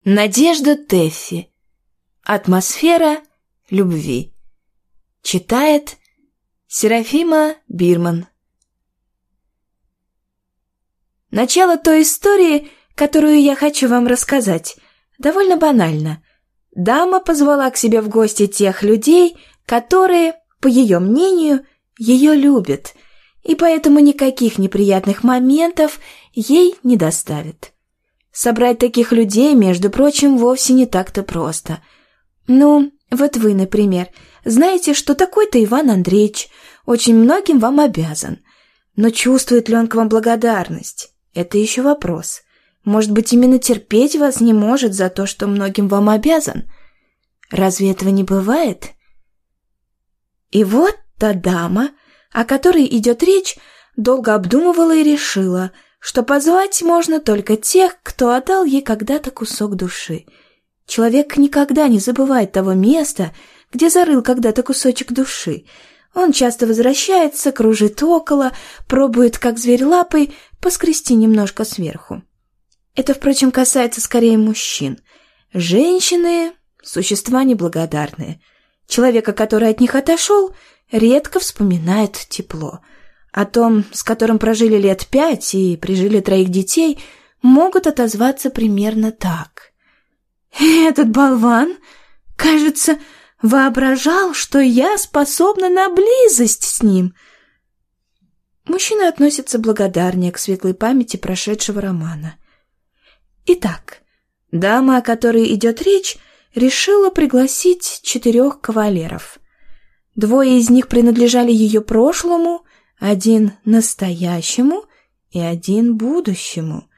Надежда Тэффи. Атмосфера любви. Читает Серафима Бирман. Начало той истории, которую я хочу вам рассказать, довольно банально. Дама позвала к себе в гости тех людей, которые, по ее мнению, ее любят, и поэтому никаких неприятных моментов ей не доставит. Собрать таких людей, между прочим, вовсе не так-то просто. Ну, вот вы, например, знаете, что такой-то Иван Андреевич очень многим вам обязан. Но чувствует ли он к вам благодарность? Это еще вопрос. Может быть, именно терпеть вас не может за то, что многим вам обязан? Разве этого не бывает? И вот та дама, о которой идет речь, долго обдумывала и решила, что позвать можно только тех, кто отдал ей когда-то кусок души. Человек никогда не забывает того места, где зарыл когда-то кусочек души. Он часто возвращается, кружит около, пробует, как зверь лапой, поскрести немножко сверху. Это, впрочем, касается скорее мужчин. Женщины – существа неблагодарные. Человека, который от них отошел, редко вспоминает тепло. О том, с которым прожили лет 5 и прижили 3 детей, могут отозваться примерно так. «Этот болван, кажется, воображал, что я способна на близость с ним». Мужчины относятся благодарнее к светлой памяти прошедшего романа. Итак, дама, о которой идет речь, решила пригласить 4 кавалеров. 2 из них принадлежали ее прошлому, 1 настоящему и 1 будущему.